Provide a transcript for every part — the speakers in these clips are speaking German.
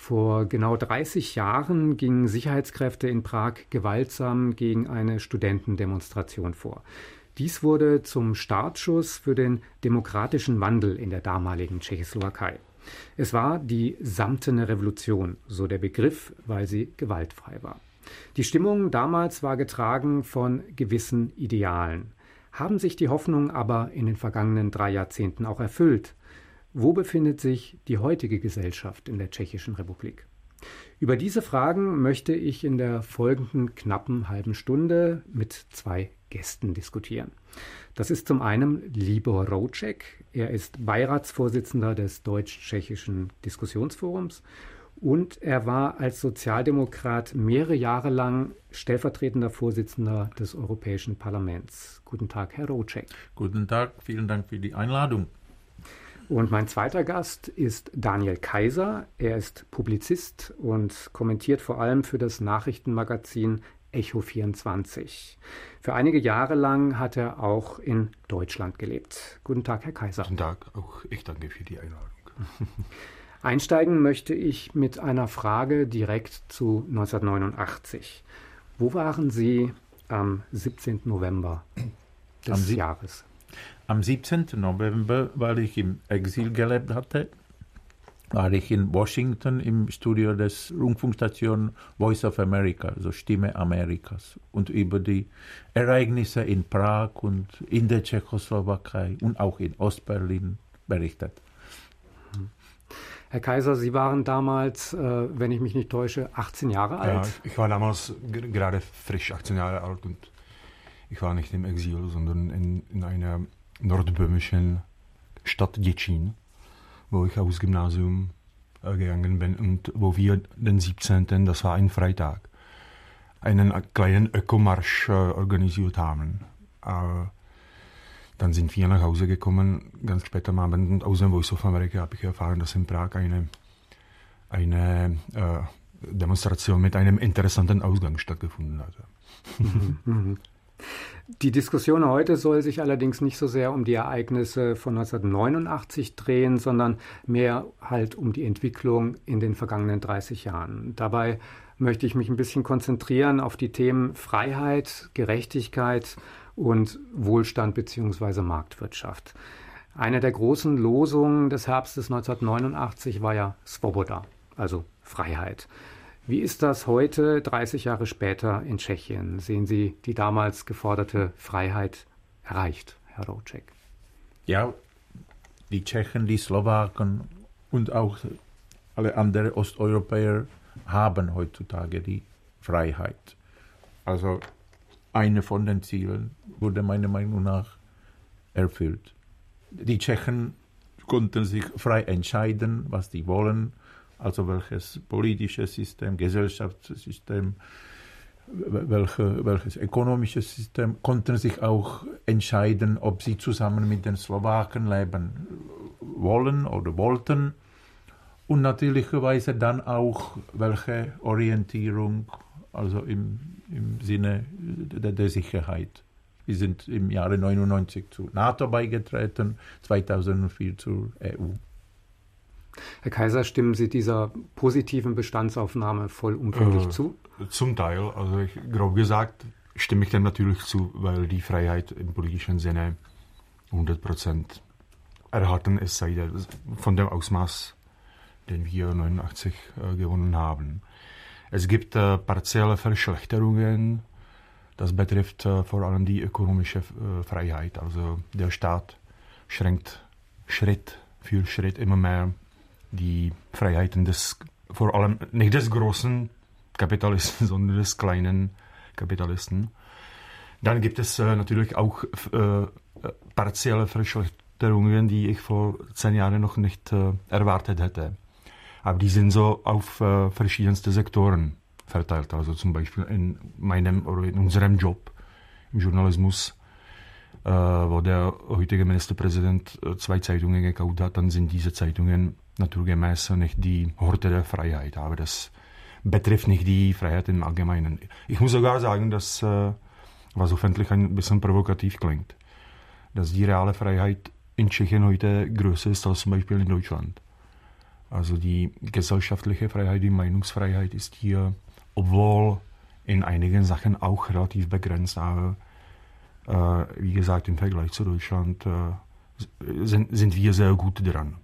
Vor genau 30 Jahren gingen Sicherheitskräfte in Prag gewaltsam gegen eine Studentendemonstration vor. Dies wurde zum Startschuss für den demokratischen Wandel in der damaligen Tschechoslowakei. Es war die Samtene Revolution, so der Begriff, weil sie gewaltfrei war. Die Stimmung damals war getragen von gewissen Idealen. Haben sich die Hoffnungen aber in den vergangenen 3 Jahrzehnten auch erfüllt? Wo befindet sich die heutige Gesellschaft in der Tschechischen Republik? Über diese Fragen möchte ich in der folgenden knappen halben Stunde mit 2 Gästen diskutieren. Das ist zum einen Libor Rouček. Er ist Beiratsvorsitzender des Deutsch-Tschechischen Diskussionsforums und er war als Sozialdemokrat mehrere Jahre lang stellvertretender Vorsitzender des Europäischen Parlaments. Guten Tag, Herr Rouček. Guten Tag, vielen Dank für die Einladung. Und mein zweiter Gast ist Daniel Kaiser. Er ist Publizist und kommentiert vor allem für das Nachrichtenmagazin Echo24. Für einige Jahre lang hat er auch in Deutschland gelebt. Guten Tag, Herr Kaiser. Guten Tag, auch ich danke für die Einladung. Einsteigen möchte ich mit einer Frage direkt zu 1989. Wo waren Sie am 17. November des Jahres? Am 17. November, weil ich im Exil gelebt hatte, war ich in Washington im Studio des Rundfunkstation Voice of America, also Stimme Amerikas, und über die Ereignisse in Prag und in der Tschechoslowakei und auch in Ostberlin berichtet. Herr Kaiser, Sie waren damals, wenn ich mich nicht täusche, 18 Jahre alt. Ja, ich war damals gerade frisch 18 Jahre alt und ich war nicht im Exil, sondern in einer nordböhmischen Stadt Děčín, wo ich aufs Gymnasium gegangen bin und wo wir den 17., das war ein Freitag, einen kleinen Ökomarsch organisiert haben. Dann sind wir nach Hause gekommen, ganz spät am Abend, und aus dem Voice of America habe ich erfahren, dass in Prag eine Demonstration mit einem interessanten Ausgang stattgefunden hatte. Die Diskussion heute soll sich allerdings nicht so sehr um die Ereignisse von 1989 drehen, sondern mehr halt um die Entwicklung in den vergangenen 30 Jahren. Dabei möchte ich mich ein bisschen konzentrieren auf die Themen Freiheit, Gerechtigkeit und Wohlstand bzw. Marktwirtschaft. Eine der großen Losungen des Herbstes 1989 war ja Svoboda, also Freiheit. Wie ist das heute, 30 Jahre später, in Tschechien? Sehen Sie die damals geforderte Freiheit erreicht, Herr Rouček? Ja, die Tschechen, die Slowaken und auch alle anderen Osteuropäer haben heutzutage die Freiheit. Also eine von den Zielen wurde meiner Meinung nach erfüllt. Die Tschechen konnten sich frei entscheiden, was sie wollen, also welches politische System, Gesellschaftssystem, welches ökonomische System, konnten sich auch entscheiden, ob sie zusammen mit den Slowaken leben wollen oder wollten und natürlicherweise dann auch welche Orientierung, also im Sinne der Sicherheit. Wir sind im Jahre 1999 zur NATO beigetreten, 2004 zur EU. Herr Kaiser, stimmen Sie dieser positiven Bestandsaufnahme vollumfänglich zu? Zum Teil, also grob gesagt, stimme ich dem natürlich zu, weil die Freiheit im politischen Sinne 100% erhalten ist, von dem Ausmaß, den wir 1989 gewonnen haben. Es gibt partielle Verschlechterungen, das betrifft vor allem die ökonomische Freiheit. Also der Staat schränkt Schritt für Schritt immer mehr die Freiheiten vor allem nicht des großen Kapitalisten, sondern des kleinen Kapitalisten. Dann gibt es natürlich auch partielle Verschlechterungen, die ich vor 10 Jahren noch nicht erwartet hätte. Aber die sind so auf verschiedenste Sektoren verteilt. Also zum Beispiel in meinem oder in unserem Job im Journalismus, wo der heutige Ministerpräsident 2 Zeitungen gekauft hat, dann sind diese Zeitungen naturgemäß nicht die Horte der Freiheit. Aber das betrifft nicht die Freiheit im Allgemeinen. Ich muss sogar sagen, dass, was öffentlich ein bisschen provokativ klingt, dass die reale Freiheit in Tschechien heute größer ist als zum Beispiel in Deutschland. Also die gesellschaftliche Freiheit, die Meinungsfreiheit ist hier, obwohl in einigen Sachen auch relativ begrenzt, aber wie gesagt, im Vergleich zu Deutschland sind wir sehr gut dran.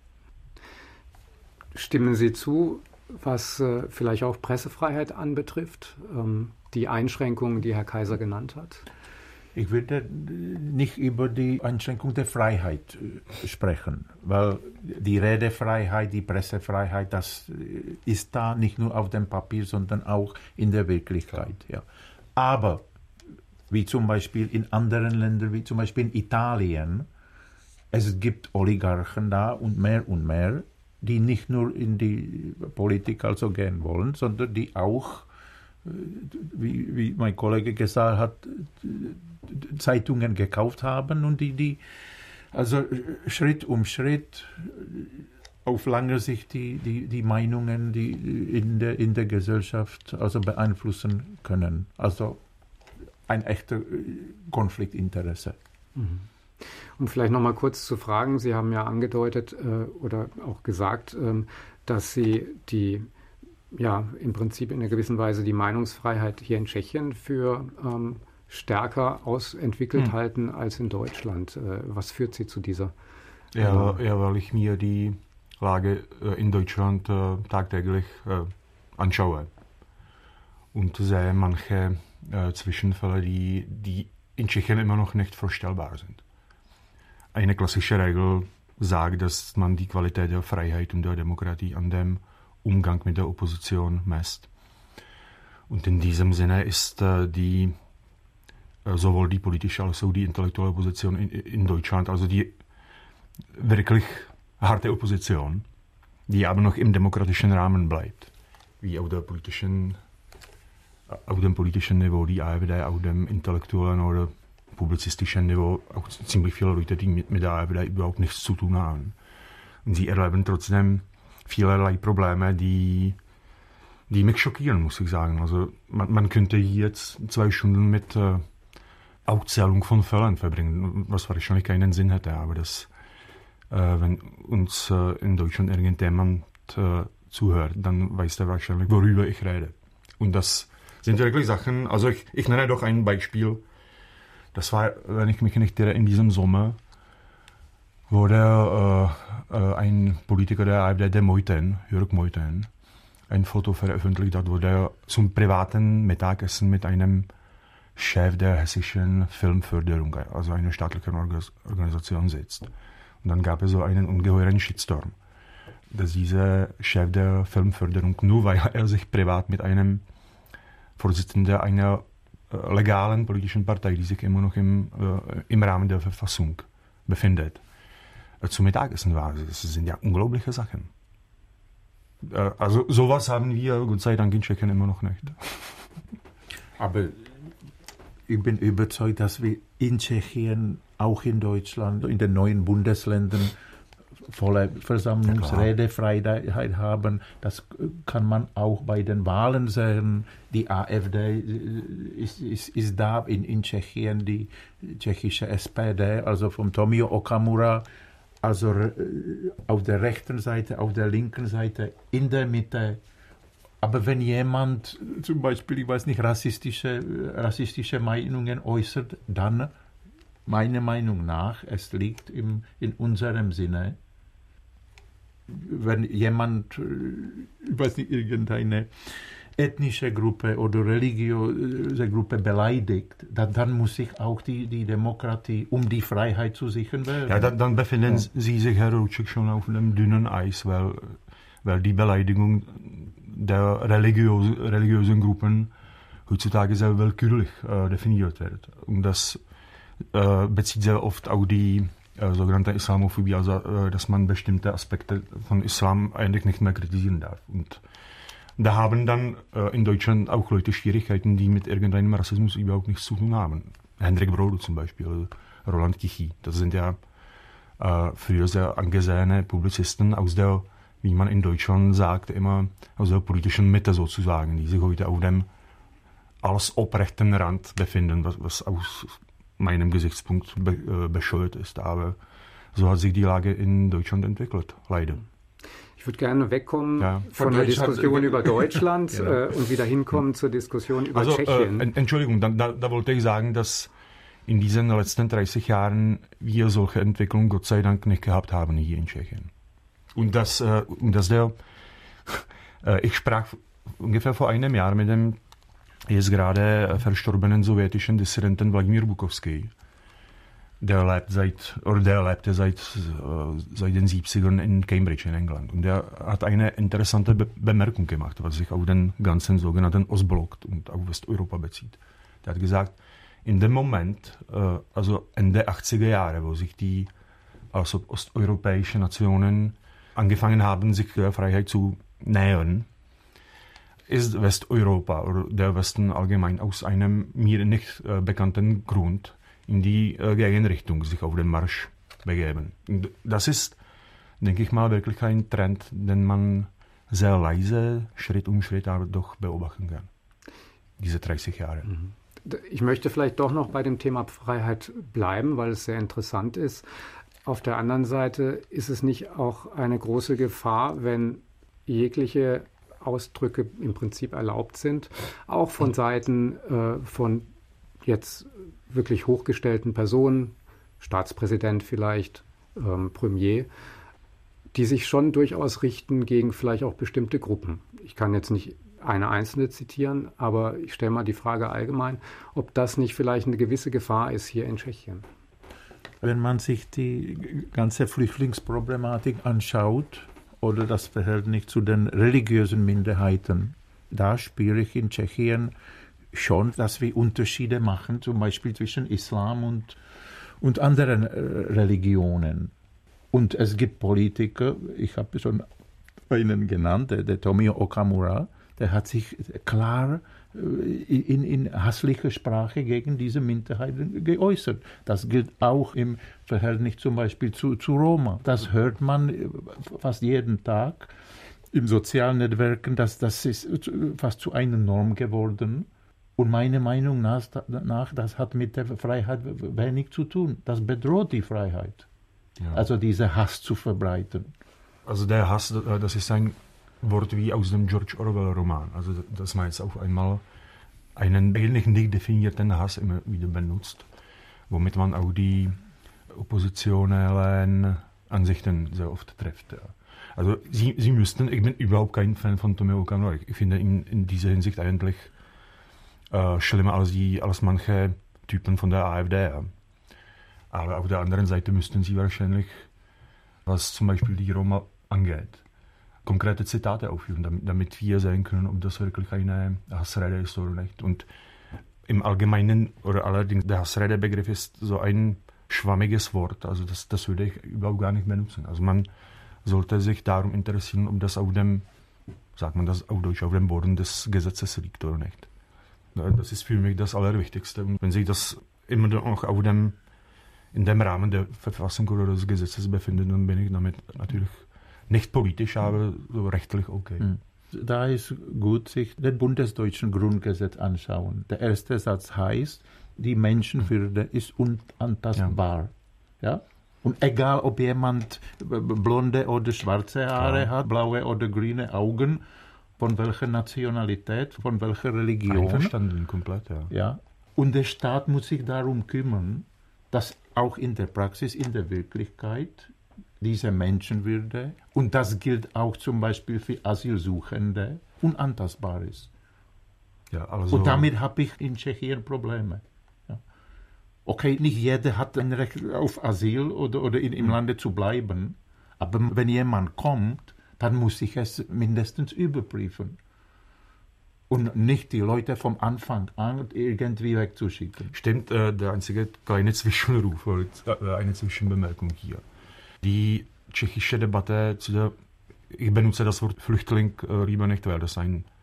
Stimmen Sie zu, was vielleicht auch Pressefreiheit anbetrifft, die Einschränkungen, die Herr Kaiser genannt hat? Ich würde nicht über die Einschränkung der Freiheit sprechen, weil die Redefreiheit, die Pressefreiheit, das ist da nicht nur auf dem Papier, sondern auch in der Wirklichkeit. Ja. Aber wie zum Beispiel in anderen Ländern, wie zum Beispiel in Italien, es gibt Oligarchen da und mehr, die nicht nur in die Politik also gehen wollen, sondern die auch, wie mein Kollege gesagt hat, Zeitungen gekauft haben und die also Schritt um Schritt auf lange Sicht die Meinungen, die in der Gesellschaft also beeinflussen können. Also ein echter Konfliktinteresse. Um vielleicht noch mal kurz zu fragen, Sie haben ja angedeutet oder auch gesagt, dass Sie im Prinzip in einer gewissen Weise die Meinungsfreiheit hier in Tschechien für stärker ausentwickelt halten als in Deutschland. Was führt Sie zu dieser? Ja, weil ich mir die Lage in Deutschland tagtäglich anschaue und sehe manche Zwischenfälle, die in Tschechien immer noch nicht vorstellbar sind. Eine klassische Regel sagt, dass man die Qualität der Freiheit und der Demokratie an dem Umgang mit der Opposition messt. Und in diesem Sinne ist sowohl die politische als auch die intellektuelle Opposition in Deutschland, also die wirklich harte Opposition, die aber noch im demokratischen Rahmen bleibt, wie auf dem politischen Niveau, die AfD, auf dem intellektuellen oder publizistischen Niveau, auch ziemlich viele Leute, die mit der AfD überhaupt nichts zu tun haben. Und sie erleben trotzdem vielerlei Probleme, die mich schockieren, muss ich sagen. Also man könnte jetzt 2 Stunden mit Aufzählung von Fällen verbringen, was wahrscheinlich keinen Sinn hätte, aber wenn uns in Deutschland irgendjemand zuhört, dann weiß er wahrscheinlich, worüber ich rede. Und das sind wirklich Sachen, also ich nenne doch ein Beispiel, das war, wenn ich mich nicht irre, in diesem Sommer wurde ein Politiker der AfD, der Jörg Meuthen, ein Foto veröffentlicht hat, wo der zum privaten Mittagessen mit einem Chef der hessischen Filmförderung, also einer staatlichen Organisation, sitzt. Und dann gab es so einen ungeheuren Shitstorm, dass dieser Chef der Filmförderung, nur weil er sich privat mit einem Vorsitzenden einer legalen politischen Partei, die sich immer noch im Rahmen der Verfassung befindet, zum Mittagessen war. Das sind ja unglaubliche Sachen. Also sowas haben wir, Gott sei Dank, in Tschechien immer noch nicht. Aber ich bin überzeugt, dass wir in Tschechien, auch in Deutschland, in den neuen Bundesländern volle Versammlungsredefreiheit haben. Das kann man auch bei den Wahlen sehen. Die AfD ist da in Tschechien, die tschechische SPD, also von Tomio Okamura, also auf der rechten Seite, auf der linken Seite, in der Mitte. Aber wenn jemand zum Beispiel, ich weiß nicht, rassistische Meinungen äußert, dann meiner Meinung nach, es liegt in unserem Sinne, wenn jemand, ich weiß nicht, irgendeine ethnische Gruppe oder religiöse Gruppe beleidigt, dann muss sich auch die Demokratie, um die Freiheit zu sichern, werden. Ja, dann befinden Sie sich, Herr Rouček, schon auf einem dünnen Eis, weil die Beleidigung der religiösen Gruppen heutzutage sehr willkürlich definiert wird. Und das bezieht sehr oft auch die sogenannte Islamophobie, also dass man bestimmte Aspekte von Islam eigentlich nicht mehr kritisieren darf. Und da haben dann in Deutschland auch Leute Schwierigkeiten, die mit irgendeinem Rassismus überhaupt nichts zu tun haben. Hendrik Brodo zum Beispiel, Roland Tichy. Das sind ja früher sehr angesehene Publizisten aus der, wie man in Deutschland sagt, immer aus der politischen Mitte sozusagen, die sich heute auf dem als obrechten Rand befinden, was aus meinem Gesichtspunkt bescheuert ist. Aber so hat sich die Lage in Deutschland entwickelt, leider. Ich würde gerne wegkommen von der Diskussion über Deutschland und wieder hinkommen zur Diskussion über Tschechien. Entschuldigung, da wollte ich sagen, dass in diesen letzten 30 Jahren wir solche Entwicklungen Gott sei Dank nicht gehabt haben hier in Tschechien. Und ich sprach ungefähr vor einem Jahr mit dem jetzt gerade verstorbenen sowjetischen Dissidenten Wladimír Bukovský. Der lebte seit den 70ern in Cambridge in England. Und der hat eine interessante Bemerkung gemacht, was sich auf den ganzen sogenannten Ostblock und auf Westeuropa bezieht. Der hat gesagt, in dem Moment, also Ende 80er Jahre, wo sich die also osteuropäischen Nationen angefangen haben, sich der Freiheit zu nähern, ist Westeuropa oder der Westen allgemein aus einem mir nicht bekannten Grund in die Gegenrichtung sich auf den Marsch begeben. Und das ist, denke ich mal, wirklich ein Trend, den man sehr leise, Schritt um Schritt aber doch beobachten kann. Diese 30 Jahre. Ich möchte vielleicht doch noch bei dem Thema Freiheit bleiben, weil es sehr interessant ist. Auf der anderen Seite ist es nicht auch eine große Gefahr, wenn jegliche Ausdrücke im Prinzip erlaubt sind, auch von Seiten von jetzt wirklich hochgestellten Personen, Staatspräsident vielleicht, Premier, die sich schon durchaus richten gegen vielleicht auch bestimmte Gruppen. Ich kann jetzt nicht eine einzelne zitieren, aber ich stelle mal die Frage allgemein, ob das nicht vielleicht eine gewisse Gefahr ist hier in Tschechien. Wenn man sich die ganze Flüchtlingsproblematik anschaut oder das Verhältnis zu den religiösen Minderheiten, da spüre ich in Tschechien schon, dass wir Unterschiede machen, zum Beispiel zwischen Islam und anderen Religionen. Und es gibt Politiker, ich habe schon einen genannt, der Tomio Okamura, der hat sich klar in hässlicher Sprache gegen diese Minderheiten geäußert. Das gilt auch im Verhältnis zum Beispiel zu Roma. Das hört man fast jeden Tag in sozialen Netzwerken, das ist fast zu einer Norm geworden. Und meiner Meinung nach, das hat mit der Freiheit wenig zu tun. Das bedroht die Freiheit. Ja. Also diese Hass zu verbreiten. Also der Hass, das ist ein Wort wie aus dem George Orwell-Roman. Also dass man jetzt auf einmal einen eigentlich nicht definierten Hass immer wieder benutzt, womit man auch die oppositionellen Ansichten sehr oft trifft. Ja. Also sie müssten, ich bin überhaupt kein Fan von Tomio Okamura. Ich finde ihn in dieser Hinsicht eigentlich schlimmer als manche Typen von der AfD. Ja. Aber auf der anderen Seite müssten sie wahrscheinlich, was zum Beispiel die Roma angeht, konkrete Zitate aufführen, damit wir sehen können, ob das wirklich eine Hassrede ist oder nicht. Und im Allgemeinen, oder allerdings der Hassrede-Begriff ist so ein schwammiges Wort, also das würde ich überhaupt gar nicht benutzen. Also man sollte sich darum interessieren, ob das auf dem, sagt man das auf Deutsch, auf dem Boden des Gesetzes liegt oder nicht. Das ist für mich das Allerwichtigste. Und wenn sich das immer noch in dem Rahmen der Verfassung oder des Gesetzes befindet, dann bin ich damit natürlich nicht politisch, aber so rechtlich okay. Da ist gut, sich den bundesdeutschen Grundgesetz anschauen. Der erste Satz heißt, die Menschenwürde ist unantastbar. Ja? Und egal, ob jemand blonde oder schwarze Haare hat, blaue oder grüne Augen, von welcher Nationalität, von welcher Religion. Einverstanden, komplett, ja. Und der Staat muss sich darum kümmern, dass auch in der Praxis, in der Wirklichkeit, diese Menschenwürde, und das gilt auch zum Beispiel für Asylsuchende, unantastbar ist. Ja, also und damit habe ich in Tschechien Probleme. Ja. Okay, nicht jeder hat ein Recht auf Asyl oder im Lande zu bleiben, aber wenn jemand kommt, dann muss ich es mindestens überprüfen. Und nicht die Leute vom Anfang an irgendwie wegzuschicken. Stimmt, der einzige kleine Zwischenruf, eine Zwischenbemerkung hier. Die tschechische Debatte ich benutze das Wort Flüchtling lieber nicht, weil das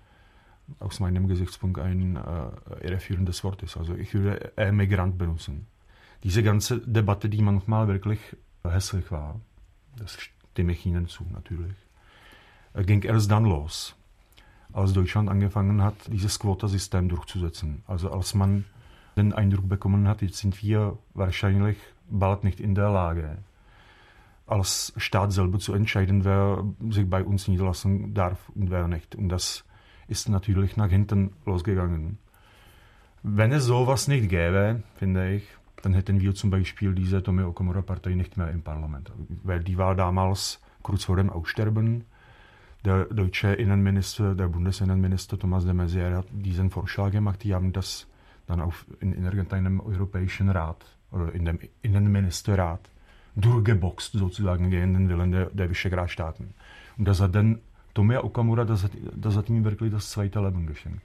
aus meinem Gesichtspunkt ein irreführendes Wort ist. Also ich würde eher Migrant benutzen. Diese ganze Debatte, die manchmal wirklich hässlich war, das stimme ich Ihnen zu natürlich, ging erst dann los, als Deutschland angefangen hat, dieses Quotasystem durchzusetzen. Also als man den Eindruck bekommen hat, jetzt sind wir wahrscheinlich bald nicht in der Lage, als Staat selber zu entscheiden, wer sich bei uns niederlassen darf und wer nicht. Und das ist natürlich nach hinten losgegangen. Wenn es sowas nicht gäbe, finde ich, dann hätten wir zum Beispiel diese Tomio Okamura-Partei nicht mehr im Parlament. Weil die war damals kurz vor dem Aussterben. Der deutsche Innenminister, der Bundesinnenminister Thomas de Maizière hat diesen Vorschlag gemacht. Die haben das dann auch in irgendeinem europäischen Rat oder in dem Innenministerrat durchgeboxt, sozusagen gegen den Willen der Visegrad-Staaten. Und das hat dann Tomio Okamura, das hat ihm wirklich das zweite Leben geschenkt.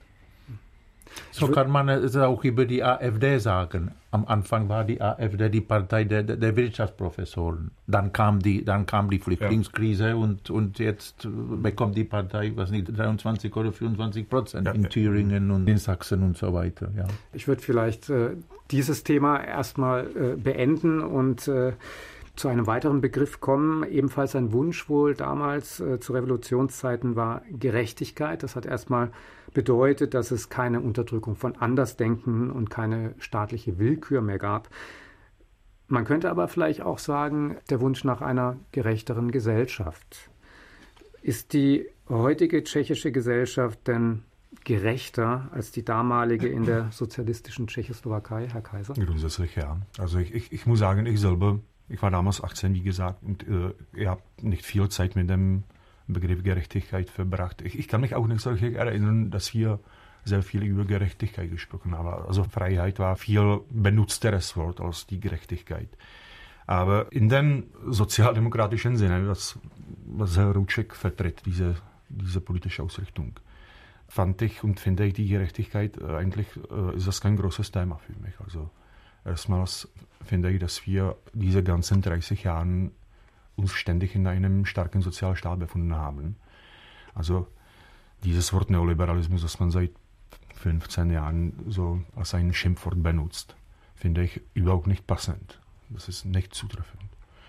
So kann man es auch über die AfD sagen. Am Anfang war die AfD die Partei der Wirtschaftsprofessoren. Dann kam die Flüchtlingskrise und jetzt bekommt die Partei, 23 oder 24% in Thüringen und in Sachsen und so weiter. Ja. Ich würde vielleicht dieses Thema erstmal beenden und zu einem weiteren Begriff kommen. Ebenfalls ein Wunsch wohl damals zu Revolutionszeiten war Gerechtigkeit. Das hat erstmal bedeutet, dass es keine Unterdrückung von Andersdenken und keine staatliche Willkür mehr gab. Man könnte aber vielleicht auch sagen, der Wunsch nach einer gerechteren Gesellschaft. Ist die heutige tschechische Gesellschaft denn gerechter als die damalige in der sozialistischen Tschechoslowakei, Herr Kaiser? Grundsätzlich ja. Also ich muss sagen, ich war damals 18, wie gesagt, und ich habe nicht viel Zeit mit dem Begriff Gerechtigkeit verbracht. Ich kann mich auch nicht so erinnern, dass wir sehr viel über Gerechtigkeit gesprochen haben. Also Freiheit war viel benutzteres Wort als die Gerechtigkeit. Aber in dem sozialdemokratischen Sinne, was Herr Rouček vertritt, diese politische Ausrichtung, fand ich und finde ich die Gerechtigkeit, eigentlich ist das kein großes Thema für mich. Also erstmals finde ich, dass wir diese ganzen 30 Jahre uns ständig in einem starken Sozialstaat befunden haben. Also dieses Wort Neoliberalismus, das man seit 15 Jahren so als ein Schimpfwort benutzt, finde ich überhaupt nicht passend. Das ist nicht zutreffend.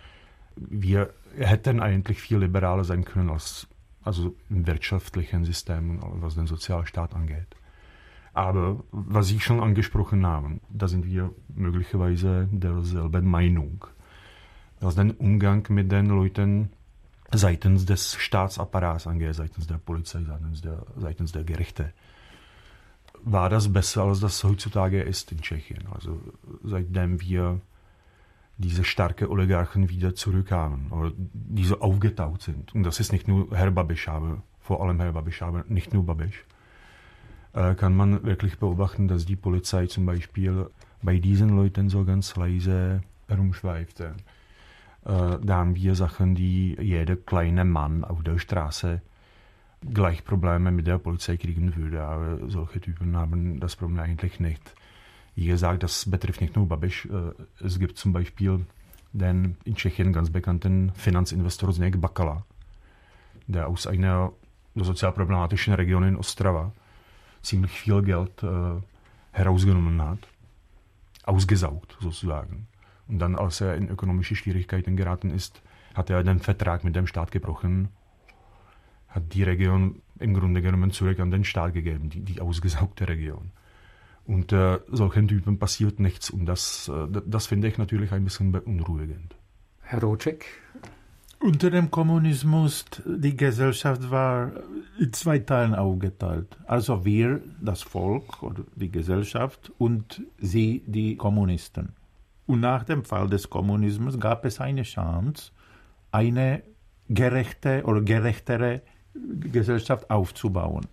Wir hätten eigentlich viel liberaler sein können also im wirtschaftlichen System, was den Sozialstaat angeht. Aber was Sie schon angesprochen haben, da sind wir möglicherweise derselben Meinung. Was den Umgang mit den Leuten seitens des Staatsapparats angeht, seitens der Polizei, seitens der Gerichte, war das besser, als das heutzutage ist in Tschechien. Also seitdem wir diese starken Oligarchen wieder zurückhaben oder die so aufgetaucht sind. Und das ist nicht nur Herr Babiš, aber vor allem Herr Babiš, aber nicht nur Babiš. Kann man wirklich beobachten, dass die Polizei zum Beispiel bei diesen Leuten so ganz leise herumschweifte. Da haben wir Sachen, die jeder kleine Mann auf der Straße gleich Probleme mit der Polizei kriegen würde. Aber solche Typen haben das Problem eigentlich nicht. Wie gesagt, das betrifft nicht nur Babiš. Es gibt zum Beispiel den in Tschechien ganz bekannten Finanzinvestor Zdeněk Bakala, der aus einer sozial problematischen Region in Ostrava ziemlich viel Geld herausgenommen hat, ausgesaugt sozusagen. Und dann, als er in ökonomische Schwierigkeiten geraten ist, hat er den Vertrag mit dem Staat gebrochen, hat die Region im Grunde genommen zurück an den Staat gegeben, die ausgesaugte Region. Und solchen Typen passiert nichts und das finde ich natürlich ein bisschen beunruhigend. Herr Rouček? Unter dem Kommunismus, die Gesellschaft war in zwei Teilen aufgeteilt. Also wir, das Volk oder die Gesellschaft und sie, die Kommunisten. Und nach dem Fall des Kommunismus gab es eine Chance, eine gerechte oder gerechtere Gesellschaft aufzubauen.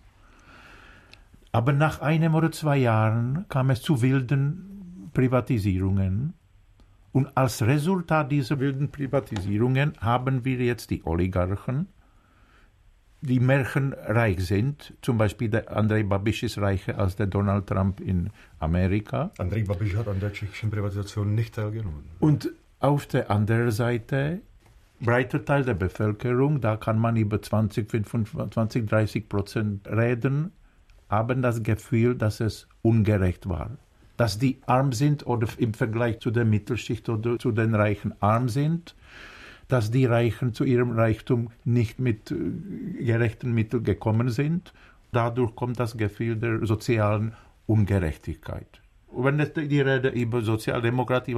Aber nach 1 oder 2 Jahren kam es zu wilden Privatisierungen. Und als Resultat dieser wilden Privatisierungen haben wir jetzt die Oligarchen, die märchenreich sind. Zum Beispiel der Andrej Babiš ist reicher als der Donald Trump in Amerika. Andrej Babiš hat an der tschechischen Privatisation nicht teilgenommen. Und auf der anderen Seite, breiter Teil der Bevölkerung, da kann man über 20, 25, 30% reden, haben das Gefühl, dass es ungerecht war. Dass die arm sind oder im Vergleich zu der Mittelschicht oder zu den Reichen arm sind, dass die Reichen zu ihrem Reichtum nicht mit gerechten Mitteln gekommen sind. Dadurch kommt das Gefühl der sozialen Ungerechtigkeit. Und wenn die Rede über Sozialdemokratie war,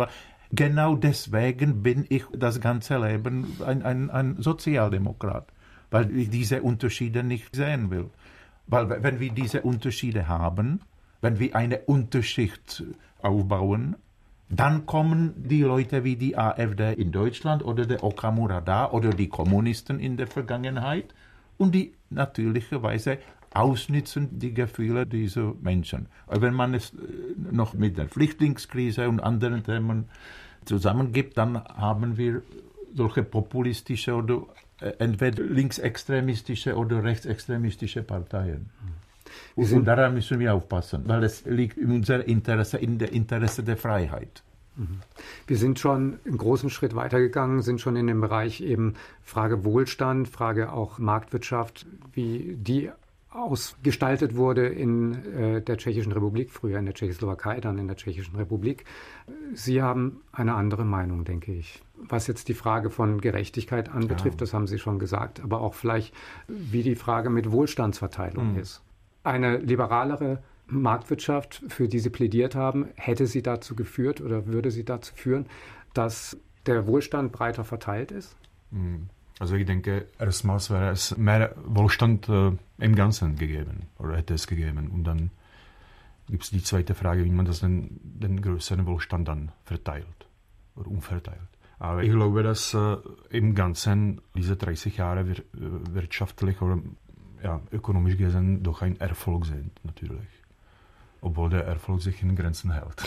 genau deswegen bin ich das ganze Leben ein Sozialdemokrat, weil ich diese Unterschiede nicht sehen will. Weil wenn wir diese Unterschiede haben, wenn wir eine Unterschicht aufbauen, dann kommen die Leute wie die AfD in Deutschland oder der Okamura da oder die Kommunisten in der Vergangenheit und die natürlicherweise ausnützen die Gefühle dieser Menschen. Wenn man es noch mit der Flüchtlingskrise und anderen Themen zusammengibt, dann haben wir solche populistische oder entweder linksextremistische oder rechtsextremistische Parteien. Und daran müssen wir aufpassen, weil es liegt in unserem Interesse, in der Interesse der Freiheit. Wir sind schon einen großen Schritt weitergegangen, sind schon in dem Bereich eben Frage Wohlstand, Frage auch Marktwirtschaft, wie die ausgestaltet wurde in der Tschechischen Republik, früher in der Tschechoslowakei, dann in der Tschechischen Republik. Sie haben eine andere Meinung, denke ich. Was jetzt die Frage von Gerechtigkeit anbetrifft, das haben Sie schon gesagt, aber auch vielleicht, wie die Frage mit Wohlstandsverteilung ist. Eine liberalere Marktwirtschaft, für die Sie plädiert haben, hätte sie dazu geführt oder würde sie dazu führen, dass der Wohlstand breiter verteilt ist? Also ich denke, erstmals wäre es mehr Wohlstand im Ganzen gegeben oder hätte es gegeben. Und dann gibt es die zweite Frage, wie man das den größeren Wohlstand dann verteilt oder umverteilt. Aber ich glaube, dass im Ganzen diese 30 Jahre wirtschaftlich oder ökonomisch gesehen doch ein Erfolg sind, natürlich. Obwohl der Erfolg sich in Grenzen hält.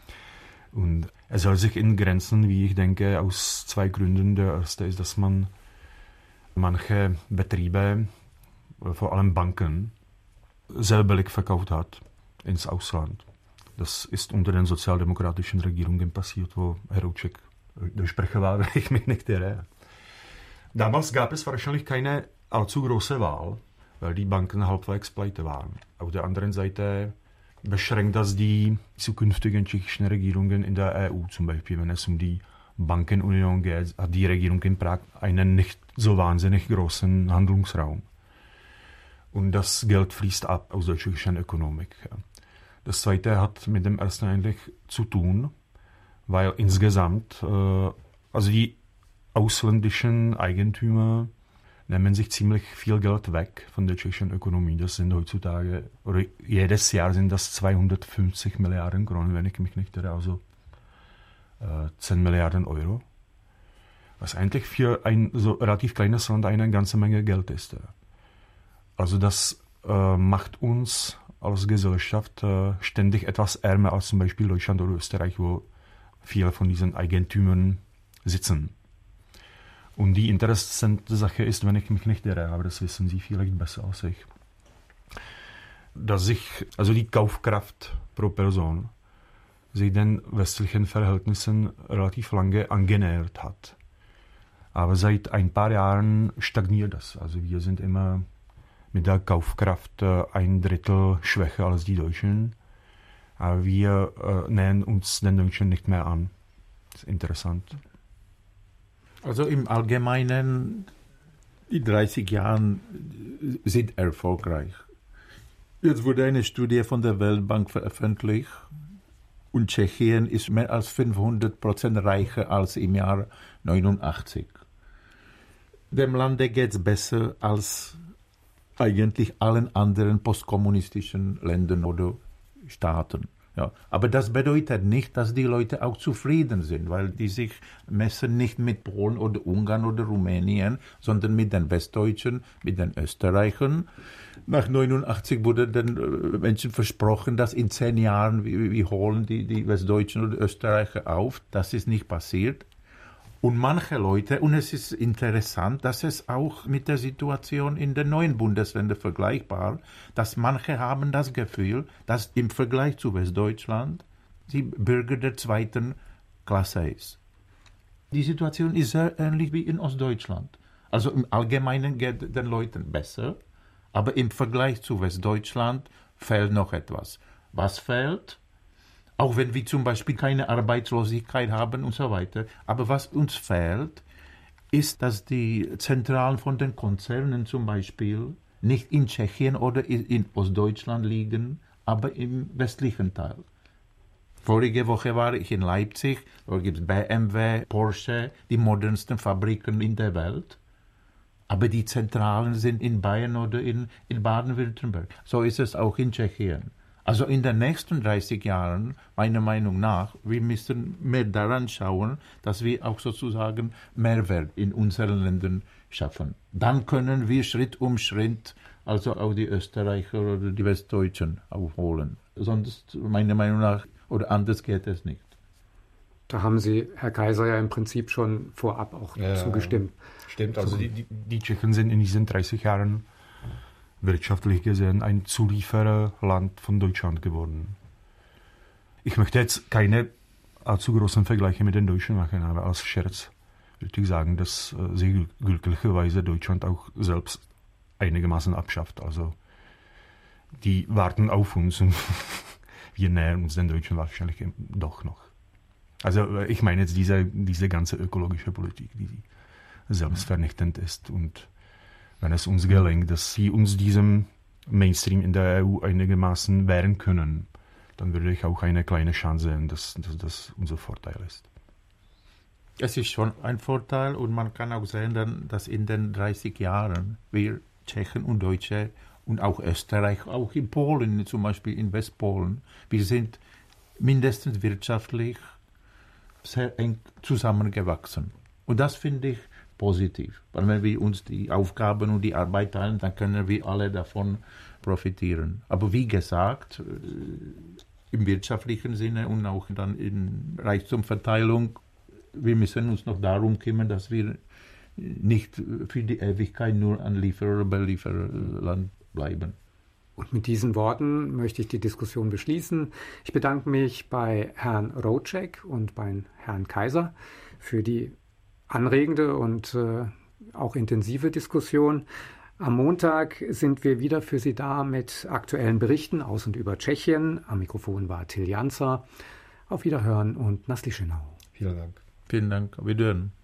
Und es hält sich in Grenzen, wie ich denke, aus zwei Gründen. Der erste ist, dass man manche Betriebe, vor allem Banken, sehr billig verkauft hat ins Ausland. Das ist unter den sozialdemokratischen Regierungen passiert, wo Herr Rouček der Sprecher war, wenn ich mich nicht irre. Damals gab es wahrscheinlich keine allzu große Wahl, weil die Banken halbwegs pleite waren. Auf der anderen Seite beschränkt das die zukünftigen tschechischen Regierungen in der EU, zum Beispiel, wenn es um die Bankenunion geht, hat die Regierung in Prag einen nicht so wahnsinnig großen Handlungsraum. Und das Geld fließt ab aus der tschechischen Ökonomik. Das zweite hat mit dem ersten eigentlich zu tun, weil insgesamt, also die ausländischen Eigentümer nehmen sich ziemlich viel Geld weg von der tschechischen Ökonomie. Das sind heutzutage, oder jedes Jahr sind das 250 Milliarden Kronen, wenn ich mich nicht irre, also 10 Milliarden Euro. Was eigentlich für ein so relativ kleines Land eine ganze Menge Geld ist. Also das macht uns als Gesellschaft ständig etwas ärmer als zum Beispiel Deutschland oder Österreich, wo viele von diesen Eigentümern sitzen. Und die interessante Sache ist, wenn ich mich nicht irre, aber das wissen Sie vielleicht besser als ich, dass also die Kaufkraft pro Person sich den westlichen Verhältnissen relativ lange angenähert hat. Aber seit ein paar Jahren stagniert das. Also wir sind immer mit der Kaufkraft 1/3 schwächer als die Deutschen. Aber wir nähern uns den Deutschen nicht mehr an. Das ist interessant. Also im Allgemeinen, die 30 Jahre sind erfolgreich. Jetzt wurde eine Studie von der Weltbank veröffentlicht und Tschechien ist mehr als 500% reicher als im Jahr 89. Dem Lande geht es besser als eigentlich allen anderen postkommunistischen Ländern oder Staaten. Ja, aber das bedeutet nicht, dass die Leute auch zufrieden sind, weil die sich messen nicht mit Polen oder Ungarn oder Rumänien, sondern mit den Westdeutschen, mit den Österreichern. Nach 89 wurde den Menschen versprochen, dass in 10 Jahren wir holen die Westdeutschen oder Österreicher auf. Das ist nicht passiert. Und manche Leute, und es ist interessant, dass es auch mit der Situation in den neuen Bundesländern vergleichbar, dass manche haben das Gefühl, dass im Vergleich zu Westdeutschland die Bürger der zweiten Klasse ist. Die Situation ist sehr ähnlich wie in Ostdeutschland. Also im Allgemeinen geht es den Leuten besser, aber im Vergleich zu Westdeutschland fehlt noch etwas. Was fehlt? Auch wenn wir zum Beispiel keine Arbeitslosigkeit haben und so weiter. Aber was uns fehlt, ist, dass die Zentralen von den Konzernen zum Beispiel nicht in Tschechien oder in Ostdeutschland liegen, aber im westlichen Teil. Vorige Woche war ich in Leipzig, da gibt es BMW, Porsche, die modernsten Fabriken in der Welt. Aber die Zentralen sind in Bayern oder in Baden-Württemberg. So ist es auch in Tschechien. Also in den nächsten 30 Jahren, meiner Meinung nach, wir müssen mehr daran schauen, dass wir auch sozusagen Mehrwert in unseren Ländern schaffen. Dann können wir Schritt um Schritt also auch die Österreicher oder die Westdeutschen aufholen. Sonst, meiner Meinung nach, oder anders geht es nicht. Da haben Sie, Herr Kaiser, ja im Prinzip schon vorab auch zugestimmt. Stimmt, also die Tschechen sind in diesen 30 Jahren wirtschaftlich gesehen ein Zuliefererland von Deutschland geworden. Ich möchte jetzt keine allzu großen Vergleiche mit den Deutschen machen, aber als Scherz würde ich sagen, dass sie glücklicherweise Deutschland auch selbst einigermaßen abschafft. Also die warten auf uns und wir nähern uns den Deutschen wahrscheinlich doch noch. Also ich meine jetzt diese ganze ökologische Politik, die selbstvernichtend ist. Und wenn es uns gelingt, dass sie uns diesem Mainstream in der EU einigermaßen wehren können, dann würde ich auch eine kleine Chance sehen, dass das unser Vorteil ist. Es ist schon ein Vorteil und man kann auch sehen, dass in den 30 Jahren wir Tschechen und Deutsche und auch Österreich, auch in Polen, zum Beispiel in Westpolen, wir sind mindestens wirtschaftlich sehr eng zusammengewachsen. Und das finde ich positiv. Weil wenn wir uns die Aufgaben und die Arbeit teilen, dann können wir alle davon profitieren. Aber wie gesagt, im wirtschaftlichen Sinne und auch dann in Reichtumverteilung, wir müssen uns noch darum kümmern, dass wir nicht für die Ewigkeit nur ein Beliefererland bleiben. Und mit diesen Worten möchte ich die Diskussion beschließen. Ich bedanke mich bei Herrn Rocek und bei Herrn Kaiser für die anregende und auch intensive Diskussion. Am Montag sind wir wieder für Sie da mit aktuellen Berichten aus und über Tschechien. Am Mikrofon war Till Janzer. Auf Wiederhören und Naslischenau. Vielen Dank. Vielen Dank. Auf Wiederhören.